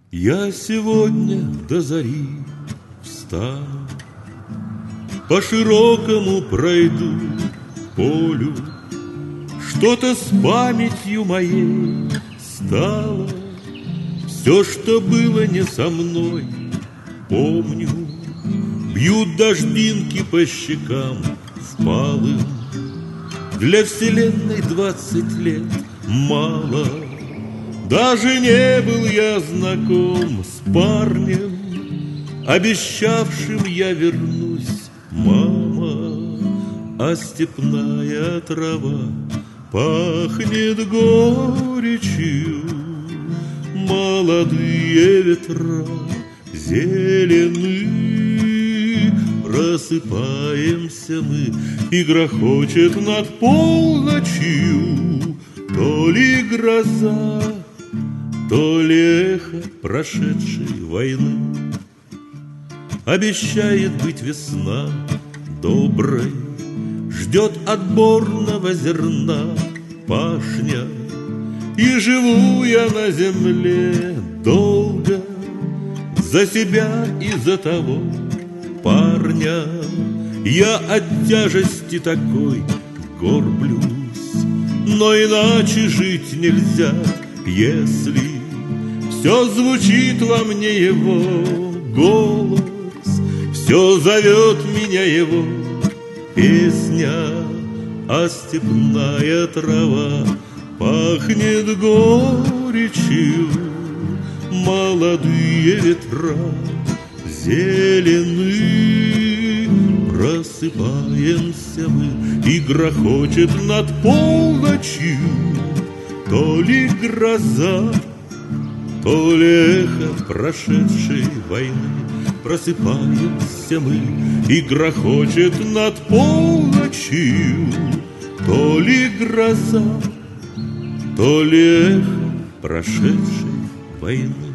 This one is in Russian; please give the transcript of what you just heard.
Я сегодня до зари встану, по широкому пройду полю. Что-то с памятью моей стало, все, что было не со мной, помню. Бьют дождинки по щекам впалым. Для вселенной 20 лет мало. Даже не был я знаком с парнем, обещавшим я вернусь, мама. А степная трава пахнет горечью, молодые ветра зелены. Просыпаемся мы, и грохочет над полночью то ли гроза, то ли эхо прошедшей войны. Обещает быть весна доброй, ждет отборного зерна пашня. И живу я на земле долго за себя и за того парня. Я от тяжести такой горблюсь, но иначе жить нельзя, если все звучит во мне его голос, все зовет меня его песня. А степная трава пахнет горечью, молодые ветра зелены. Просыпаемся мы, и грохочет над полночью то ли гроза, то ли эхо прошедшей войны. Просыпаемся мы, и грохочет над полночью то ли гроза, то ли эхо прошедшей войны.